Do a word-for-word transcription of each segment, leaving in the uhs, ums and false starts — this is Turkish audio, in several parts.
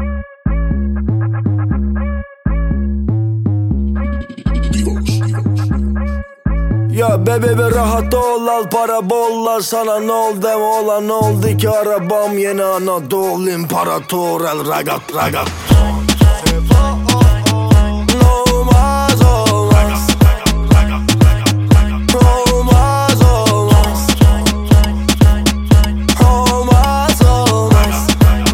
Ya bebe be rahat ol, al para bol, sana ne oldu deme olan ne oldu ki arabam yeni Anadolu İmparator el ragat ragat. Olmaz olmaz, olmaz olmaz, olmaz olmaz.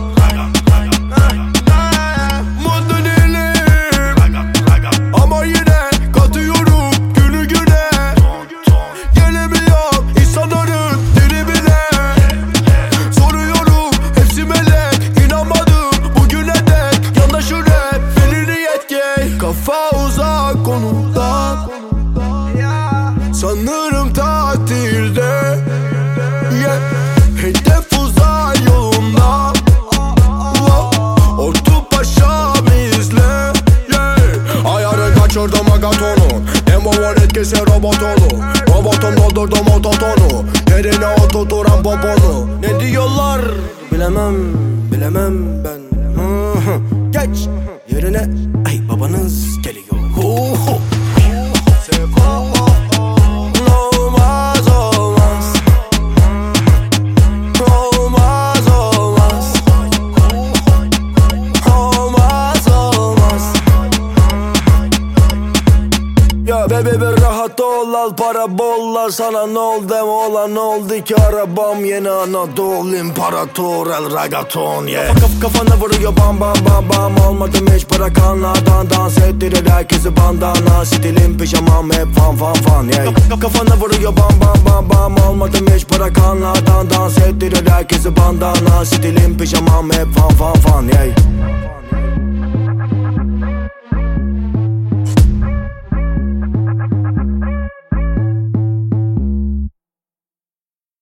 Mutlu değilim ama yine katıyorum günü güne. Gelemiyorum insanların dibine. Soruyorum hepsi melek, inanmadım bugüne dek. Yandaşı rap verir yetki, kafa uzak konudan. Sanırım tatilde, yeah. Hedef uzay yolunda, Ortu Paşa bizle, yeah. Ayarı kaçırdım agatonu, Demo'nun etkisi robotonu. Robotum doldurdum ototonu, yerine oturturan poponu. Ne diyorlar bilemem, bilemem ben. Hı hı. Geç yerine, ay babanız geliyor. Hu hu. Olmaz olmaz, olmaz olmaz, olmaz olmaz. Ya bebe bir rahat ol, al para bol, sana ne oldu deme olan ne oldu ki arabam yeni Anadolu İmparator el ragaton, yeah. Kaf kafana vuruyor bam bam bam bam, almadım hiç bırakanlardan. Dans ettirir herkesi bandana, stilim pijamam hep fan fan fan, yeah. Kaf kafana vuruyor bam bam bam bam, almadım hiç bırakanlardan. Dans ettirir herkesi bandana, stilim pijamam hep fan fan fan, yeah.